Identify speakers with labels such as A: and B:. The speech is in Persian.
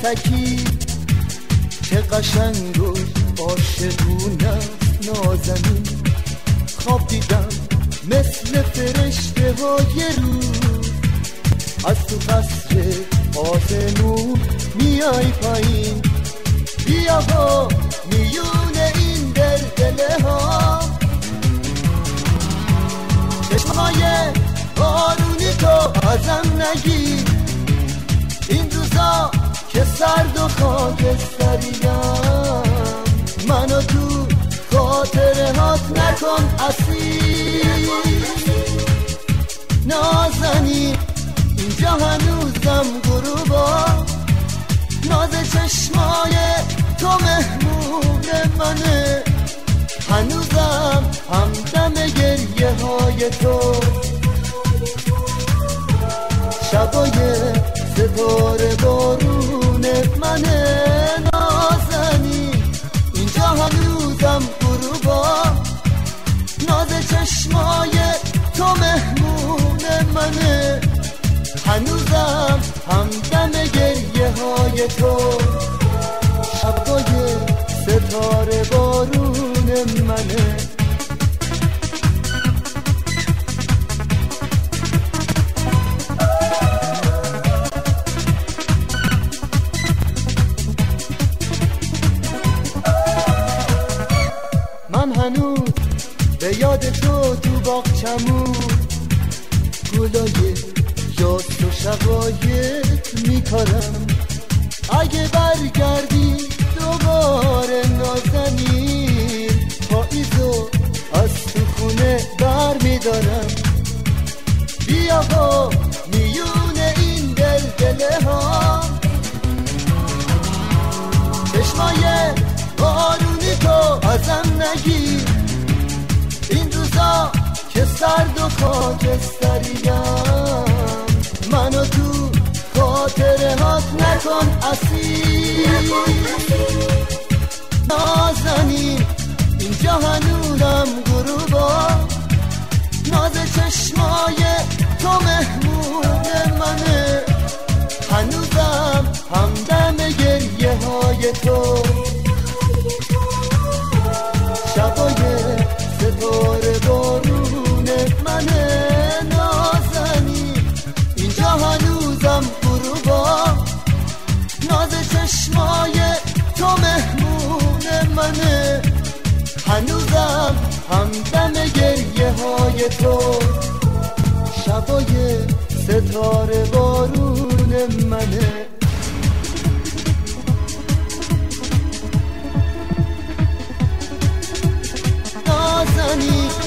A: تکی چه قشنگ و عاشقونه نازنین. خواب دیدم مثل فرشته های روز، از تو قصر آسمون میای پایین. بیا ها میونه این دل ها، چشمهای بارونی تو ازم نگیر. این روزا که سرد و خاکستریم، منو تو خاطره هات نکن اسیر. نازنی اینجا هنوزم غروبا، ناز چشمای تو مهمون منه. هنوزم همدم گریه های تو، شبای ستاره بارون منه. نازنی اینجا هنوزم غروبا، ناز چشمای تو مهمون منه. هنوزم همدم گریه های تو، شبای ستاره بارون منه. من هنوز به یاد تو باغچمون گلای یاد و شقایق میکارم. اگه برگردی دوباره نازنین، پاییزو از تو خونه بر میدارم. بیا با میونه این دل ها، چشمای بارونی تو ازم نگیر. این روزا که سرد و خاکستریم، منو تو خاطره هات نکن اسیر. نازنی اینجا هنوزم غروبا، ناز چشمای تو مهمون منه. هنوزم همدم گریه های تو، شبای ستاره بارون منه. نازنی اینجا هنوزم غروبا، ناز چشمای تو مهمون منه. هنوزم همدم گریه های تو، شبای ستاره بارون منه. نازنی